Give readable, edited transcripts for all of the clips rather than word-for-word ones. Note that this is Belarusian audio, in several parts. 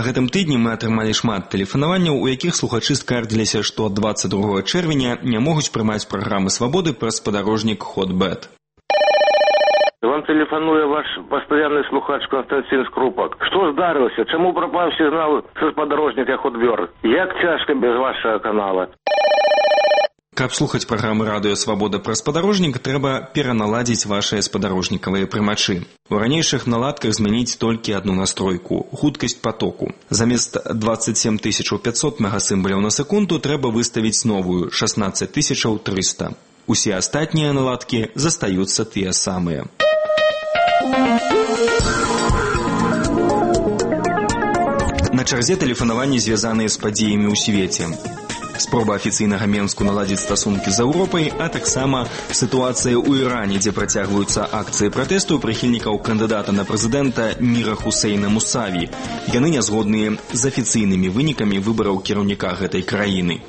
гэтым тыдні мы атрымалі шмат тэлефанаванняў, у якіх слухачы скардзіліся, што 22 чэрвеня не могуць прымаць праграмы «Свабоды» праз спадарожнік «Хотбет». Вам тэлефануе ваш пастаянны слухач Константин Скрупак. Што здарылася? Чаму прапаў сігнал са спадарожніка «Хотбет»? Як цяжка без вашага канала? Каб слухаць праграмы «Радыё Свабода» праз спадарожнік, трэба пераналадзіць вашыя спадарожнікавыя прымачы. У ранейшых наладках змяніць толькі адну настройку – хуткасць патоку. Замест 27 500 мегасімбаляў на секунду трэба выставіць новую – 16 300. Усе астатнія наладкі застаюцца тыя самыя. На чарзе тэлефанаванні, звязаныя з падзеямі ў свеце. Спроба афіцыйнага Менску наладзіць стасункі з Еўропай, а таксама сітуацыя ў Іране, дзе працягваюцца акцыі пратэсту прыхільнікаў кандыдата на прэзідэнта Міра Хусейна Мусаві. Яны не згодныя з афіцыйнымі вынікамі выбараў кіраўніка гэтай краіны.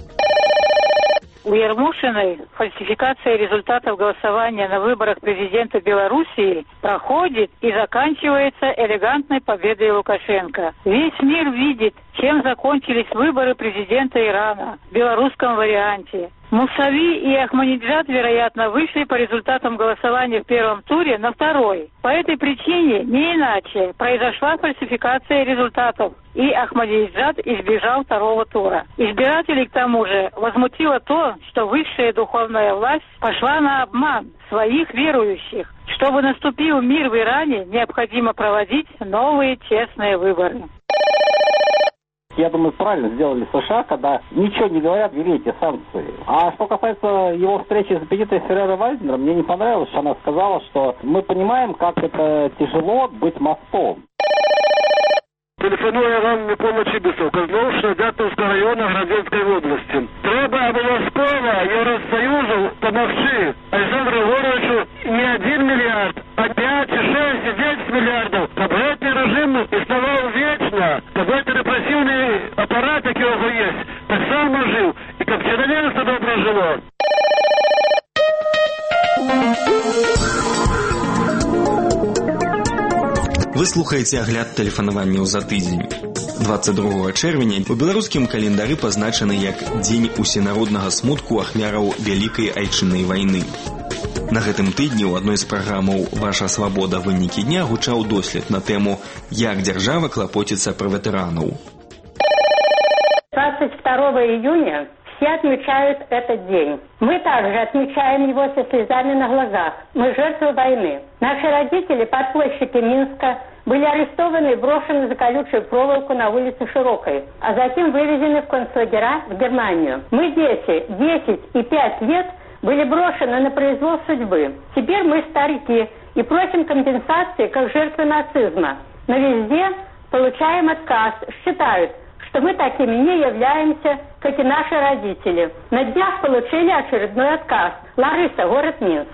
У Ярмушиной фальсификация результатов голосования на выборах президента Белоруссии проходит и заканчивается элегантной победой Лукашенко. Весь мир видит, чем закончились выборы президента Ирана в белорусском варианте. Мусави и Ахмадинеджад, вероятно, вышли по результатам голосования в первом туре на второй. По этой причине, не иначе, произошла фальсификация результатов, и Ахмадинеджад избежал второго тура. Избирателей, к тому же, возмутило то, что высшая духовная власть пошла на обман своих верующих. Чтобы наступил мир в Иране, необходимо проводить новые честные выборы. Я думаю, правильно сделали США, когда ничего не говорят, ввели эти санкции. А что касается его встречи с Бенито Ферреро-Вальднером, мне не понравилось, что она сказала, что мы понимаем, как это тяжело быть мостом. Телефонує вам Микола Чибисов, Козловщина, Дятовського району Градецької області. Треба обов'язково Євросоюзу допомогти Олександру Григоровичу не 1 мільярд, а 5, 6 и 10 миллиардов. Щоб цей режим існував вічно, щоб цей репресивний апарат, який у нього є, так само жив, і щоб человечество добре жило. Вы слухаеце агляд тэлефанаванняў за тыдзень. 22 чэрвеня у беларускім календары пазначаны як Дзень усенароднага смутку ахвяраў Вялікай айчыннай вайны. На гэтым тыдні ў адной з праграмаў «Ваша свабода. Вынікі дня» гучаў дослед на тэму «Як дзяржава клапоціцца пра ветэранаў». 22 июня все отмечают этот день. Мы также отмечаем его со слезами на глазах. Мы жертвы войны. Наши родители, подпольщики Минска, были арестованы и брошены за колючую проволоку на улице Широкой, а затем вывезены в концлагеря в Германию. Мы, дети, 10 и 5 лет, были брошены на произвол судьбы. Теперь мы старики и просим компенсации как жертвы нацизма. Но везде получаем отказ, считают, что мы такими не являемся, как и наши родители. На днях получили очередной отказ. Лариса, город Минск.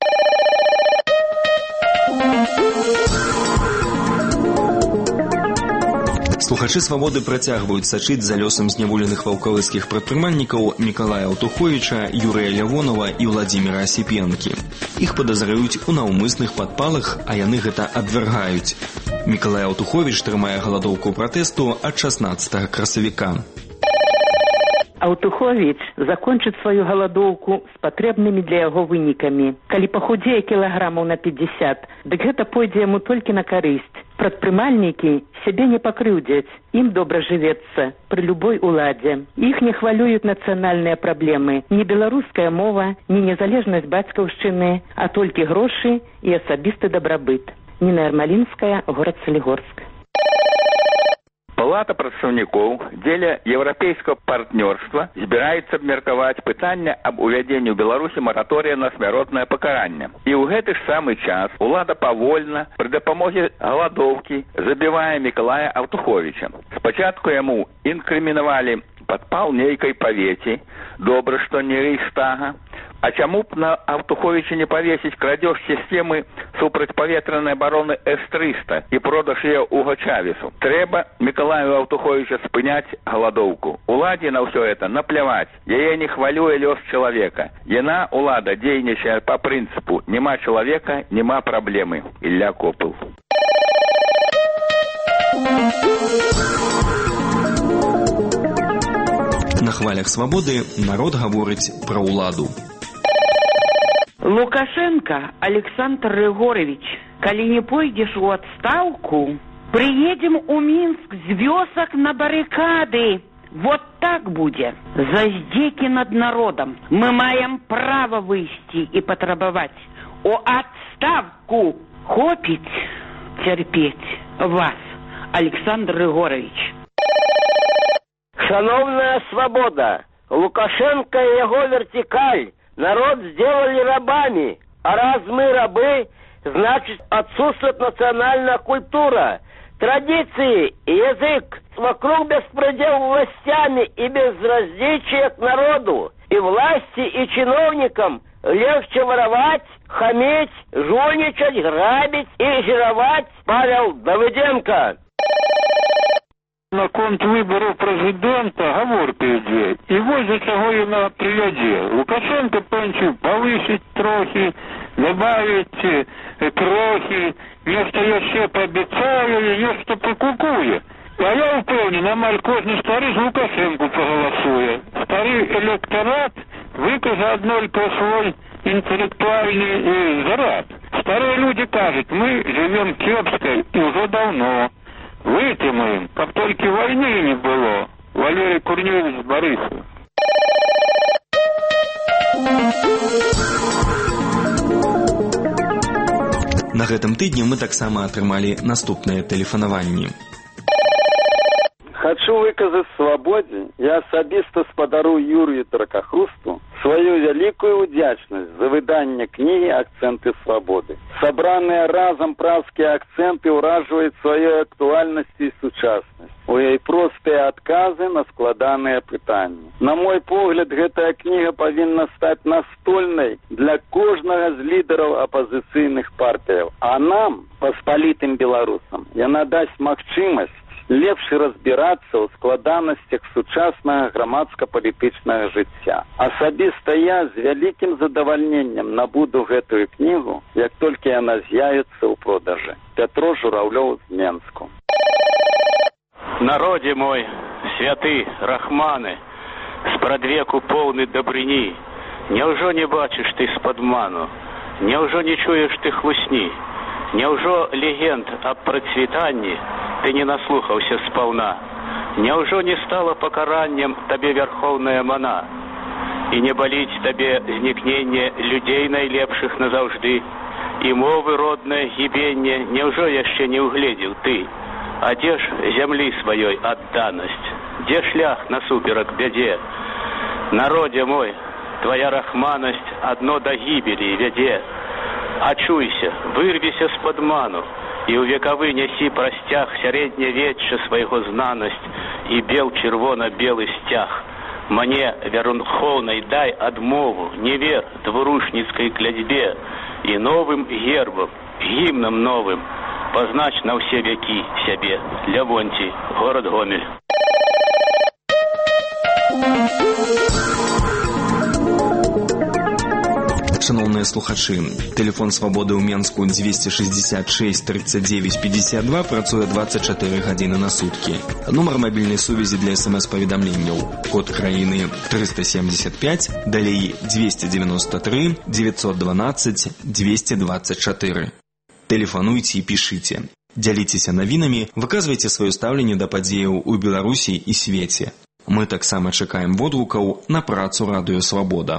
Слухачы «Свабоды» працягваюць сачыць за лёсам зняволеных ваўкавыцкіх прадпрымальнікаў Мікалая Аўтуховіча, Юрыя Лявонова і Владзіміра Асіпенкі. Іх падазраюць у наўмысных падпалах, а яны гэта абвяргаюць. Мікалай Аўтуховіч трымае галадоўку пратэсту ад 16 красавіка. Аўтуховіч закончыць сваю галадоўку з патрэбнымі для яго вынікамі. Калі пахудзее кілаграмаў на 50, дык гэта пойдзе яму толькі на карысць. Прадпрымальнікі сябе не пакрыўдзяць, ім добра жывецца пры любой уладзе. Іх не хвалююць нацыянальныя праблемы, не беларуская мова, не незалежнасць бацькаўшчыны, а толькі грошы і асабісты дабрабыт. Ніна Ярмалінская, горад Салігорск. Палата прадстаўнікоў дзеля еўрапейскага партнёрства збіраецца абмеркаваць пытанне аб увядзенні ў Беларусі мараторыя на смяротнае пакаранне. І ў гэты ж самы час улада павольна пры дапамозе галадоўкі забівае Мікалая Аўтуховіча. Спачатку яму інкрымінавалі падпал нейкай павеці, добра, што не Рэйхстага. А чаму б на Аўтуховіча не павесіць крадзеж сістэмы супрацьпаветранай абароны С-300 і продаж яе Уго Чавесу? Трэба Мікалаю Аўтуховіча спыняць галадоўку. Уладзе на ўсё это напляваць. Яе не хвалюе лёс чалавека. Яна, улада, дзейнічае па прынцыпу «няма чалавека, няма праблемы». Ілля Копыл. На хвалях свабоды народ гаворыць пра ўладу. Лукашенко Александр Григорьевич, калі не пойдзеш у адстаўку, приедем у Минск с вёсок на баррикады. Вот так будет. За здеки над народом мы маем право выйти и потребовать о отставку. Хопить терпеть вас, Александр Григорьевич. Шановная свобода, Лукашенко и его вертикаль народ сделали рабами. А раз мы рабы, значит отсутствует национальная культура, традиции и язык. Вокруг беспредел властями и безразличие к народу. И власти, и чиновникам легче воровать, хамить, жульничать, грабить и жировать. Павел Давыденко. На конт выборов президента гаворка ідзе. І вось за чого вона приведе. Лукашенко пенсію повысить трохи, добавить крохи, нечто ще пообіцяє, нечто покукує. А я впевнений, амаль кожен старий з Лукашенку проголосує. Старий електорат викаже одно про свой интеллектуальный заряд. Старые люди кажут, мы живем кепско и уже давно. Вытянем, как только войны не было. Валерий Курневич Борисов. На гэтым тыдні мы таксама атрымалі наступнае тэлефанаванне. Хочу выказаць свабодзе, я асабіста спадару Юрію Дракахрусту сваю вялікую ўдзячнасць за выданне кнігі «Акценты свабоды». Сабраныя разам празкія акцэнты ўражваюць сваёй актуальнасцю і сучаснасць. У ёй простыя адказы на складаныя пытанні. На мой погляд, гэтая кніга павінна стаць настольнай для кожнага з лідараў апазіцыйных партыяў. А нам, паспалітым беларусам, яна дасць магчымасць лепш разбірацца ў складанасцях сучаснага грамадска-палітычнага жыцця. Асабіста я з вялікім задавальненнем набуду гэтую кнігу, як толькі яна з'явіцца ў продажы. Пятро Журавлёў з Менску. Народе мой, святы, рахманы, спрадвеку поўны дабрыні, няўжо не бачыш ты з-падману, няўжо не чуеш ты хлусні, няўжо легенд аб працвітанні ты не наслухаўся спаўна, няўжо не стала пакараннем табе вярхоўная мана, і не баліць табе знікненне людзей найлепшых назаўжды, і мовы роднае гібенне няўжо яшчэ не ўгледзеў ты, а дзе ж зямлі сваёй адданасць, дзе шлях насуперак бядзе? Народе мой, твоя рахманасць адно да гібелі вядзе. Ачуйся, вырвіся з-пад ману, і ў векавы нясі прасцяг сярэднявечча свайго знанасць і бел чырвона-белы сцяг. Мне, вярунхоўнай, дай адмову, не вер двурушніцкай клядзьбе і новым гербам, гімнам новым, познач на ўсе векі сябе. Лявонцій, город Гомель. Шановныя слухачы, тэлефон свабоды ў Менску 266 39 52 працуе 24 гадзіны на суткі. Нумар мабільнай сувязі для смс-паведамленняў. Код краіны 375, далей 293 912 224. Тэлефануйце і пішыце. Дзяліцеся навінамі, выказвайце сваё стаўленне да падзеяў у Беларусі і свеце. Мы таксама чакаем водгукаў на працу радыё Свабода.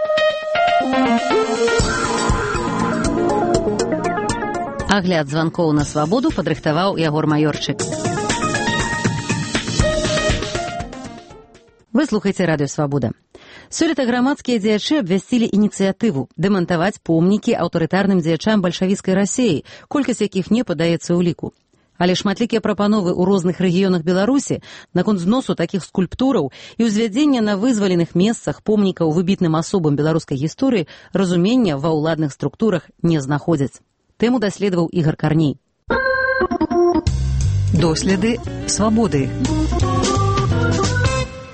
Агляд званкоў на свабоду падрыхтаваў Ягор Маёрчык. Вы слухаеце радыё Свабода. Сёлета грамадскія дзеячы абвясцілі ініцыятыву дэмантаваць помнікі аўтарытарным дзеячам бальшавіцкай Расіі, колькасць якіх не падаецца ў ліку. Але шматлікія прапановы ў розных рэгіёнах Беларусі наконт зносу такіх скульптураў і ўзвядзення на вызваленых месцах помнікаў выбітным асобам беларускай гісторыі разумення ва ўладных структурах не знаходзяць. Тэму даследаваў Ігар Карней. Доследы свабоды.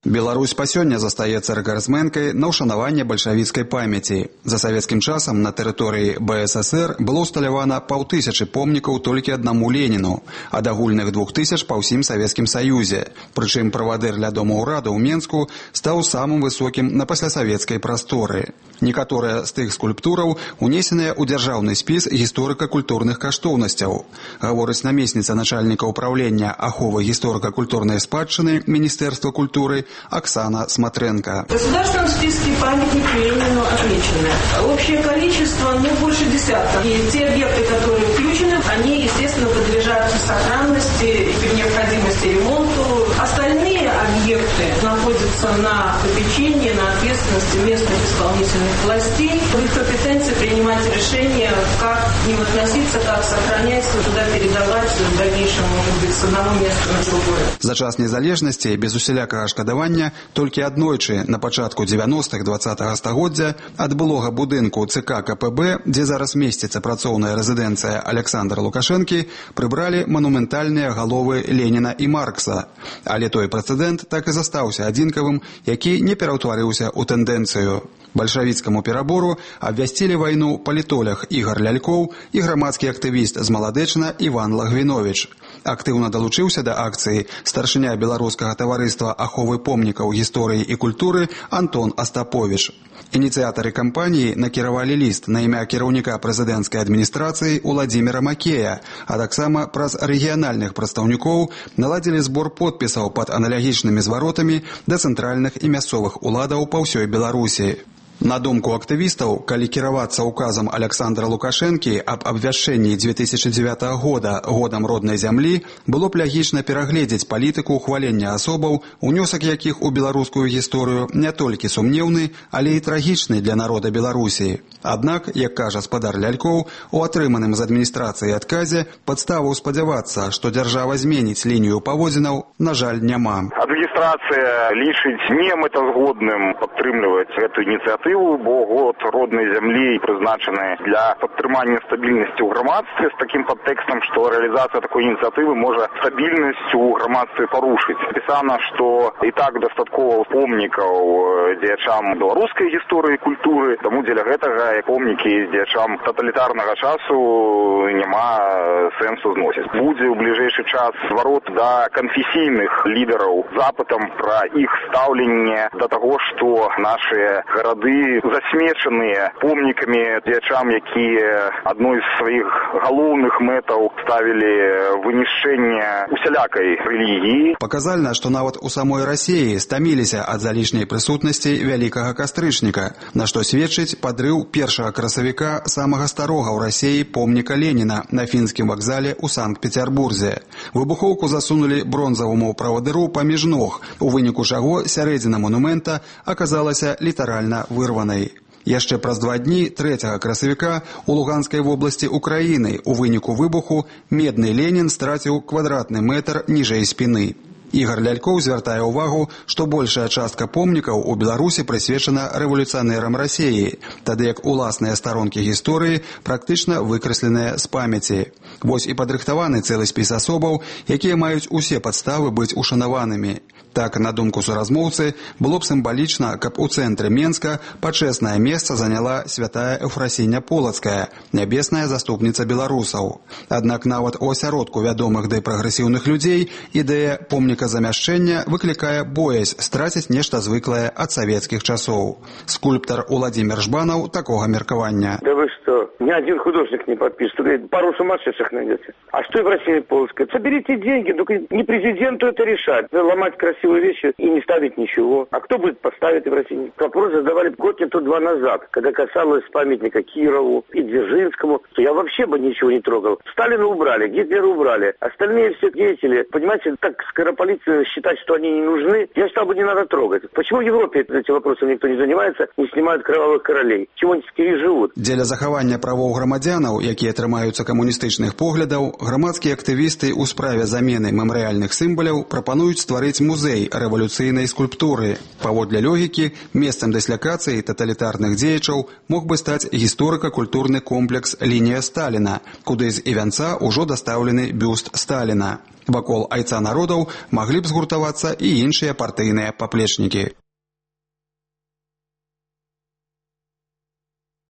Беларусь па сёння застаецца рэкардсменкай на ўшанаванне бальшавіцкай памяці. За савецкім часам на тэрыторыі БССР было ўсталявана 5000 помнікаў толькі аднаму Леніну, ад агульных 2000 па ўсім Савецкім Саюзе. Прычым правадыр ля дома ўрада ў Менску стаў самым высокім на паслясавецкай прасторы. Некаторыя з тых скульптураў унесеныя ў дзяржаўны спіс гісторыка-культурных каштоўнасцяў, гаворыць намесніца начальніка ўправлення аховы гісторыка-культурнай спадчыны Міністэрства культуры Оксана Смотренко. В государственном списке памятники Ленину отмечены. Общее количество больше десятка. И те объекты, которые включены, они, естественно, подлежат сохранности и при необходимости ремонту. Остальные объекты находятся на попечении, на ответственности местных исполнительных властей. В их компетенции принимать решения, как к ним относиться, как сохранять, куда передавать в дальнейшем, может быть, с одного места на другое. За час незалежнасці без усялякага шкадавання толькі аднойчы на пачатку 90-х 20-го стагоддзя ад былога будынку ЦК КПБ, дзе зараз месціцца працоўная рэзідэнцыя Александра Лукашэнкі, прыбралі манументальныя галовы Леніна і Маркса. Але той прэцэдэнт так і застаўся адзінкавым, які не пераўтварыўся ў тэндэнцыю. Бальшавіцкаму перабору абвясцілі вайну палітолог Ігар Лялькоў і грамадскі актывіст з Маладэчна Іван Лагвіновіч. Актыўна далучыўся да акцыі старшыня беларускага таварыства аховы помнікаў гісторыі і культуры Антон Астаповіч. Ініцыятары кампаніі накіравалі ліст на імя кіраўніка прэзідэнцкай адміністрацыі Уладзіміра Макея, а таксама праз рэгіянальных прадстаўнікоў наладзілі збор подпісаў пад аналагічнымі зваротамі да цэнтральных і мясцовых уладаў па ўсёй Беларусі. На думку актывістаў, калі кіравацца указам Александра Лукашэнкі аб абвяшчэнні 2009 года годам роднай зямлі, было б лягічна перагледзець палітыку ўхвалення асобаў, унёсак якіх у беларускую гісторыю не толькі сумнеўны, але і трагічны для народа Беларусі. Аднак, як кажа спадар Лялькоў, у атрыманым з адміністрацыі адказе падставаў спадзявацца, што дзяржава зменіць лінію паводзінаў, на жаль, няма. Адміністрацыя лічыць немэтазгодным падтрымліваць гэту ініцыятыву, бо год роднай зямлі прызначаны для падтрымання стабільнасці ў грамадстве з такім падтэкстам, што рэалізацыя такой ініцыятывы можа стабільнасць у грамадстве парушыць. Напісана, што і так дастаткова помнікаў дзеячам беларускай гісторыі і культуры, таму дзеля гэтага помнікі дзеячам таталітарнага часу няма сэнсу зносіць. Будзе ў бліжэйшы час зварот да канфесійных лідараў запытам пра іх стаўленне да таго, што нашыя гарады засмечаныя помнікамі дзеячам, якія адной з сваіх галоўных мэтаў ставілі вынішчэнне усялякай рэлігіі. Паказальна, што нават у самой Расіі стаміліся ад залішняй прысутнасці вялікага кастрычніка, на што сведчыць падрыў першага красавіка самага старога ў Расіі помніка Леніна на фінскім вакзале ў Санкт-Петербурзе. Выбухоўку засунулі бронзаваму правадыру паміж ног, у выніку чаго сярэдзіна монумента аказалася літаральна вырванай. Яшчэ праз 2 дні 3 красавіка у Луганскай вобласці Украіны у выніку выбуху медны Ленін страціў квадратны метр ніжэй спіны. Ігар Лялькоў звяртае ўвагу, што большая частка помнікаў у Беларусі прысвечана рэвалюцыянерам Расіі, тады як уласныя старонкі гісторыі практычна выкрэсленыя з памяці. Вось і падрыхтаваны цэлы спіс асобаў, якія маюць усе падставы быць ушанаванымі. Так, на думку суразмоўцы, было б сімвалічна, каб у цэнтры Менска пачэснае месца заняла святая Эўфрасіня Полацкая, нябесная заступніца беларусаў. Аднак нават у асяродку вядомых ды прагрэсіўных людзей ідэя помніка-замяшчэння выклікае боязь страціць нешта звыклае ад савецкіх часоў. Скульптар Уладзімір Жбанаў такога меркавання. Да вы что, ни один художник не подпишет, пару сумасшедших найдете. А что Эвфросинья Полоцкая? Соберите деньги, только не президенту это решать. Ломать красивые вещи и не ставить ничего. А кто будет поставить Эвфросинью? Вопрос задавали год не то 2 назад, когда касалось памятника Кирову и Дзержинскому, то я вообще бы ничего не трогал. Сталина убрали, Гитлера убрали. Остальные все деятели, понимаете, так скоропалительно считать, что они не нужны, я считал бы, не надо трогать. Почему в Европе этим вопросом никто не занимается, не снимают кровавых королей? Чего они теперь живут? Дзеля захавання правоў грамадзянаў, якія трымаюцца камуністычных поглядаў, грамадскія актывісты ў справе замены мемарыяльных сімваляў прапануюць стварыць музей новай рэвалюцыйнай скульптуры. Паводле логікі, месцам дыслякацыі таталітарных дзеячаў мог бы стаць гісторыка-культурны комплекс «Лінія Сталіна», куды з івянца ўжо дастаўлены бюст Сталіна. Вакол айца народаў маглі б згуртавацца і іншыя партыйныя паплечнікі.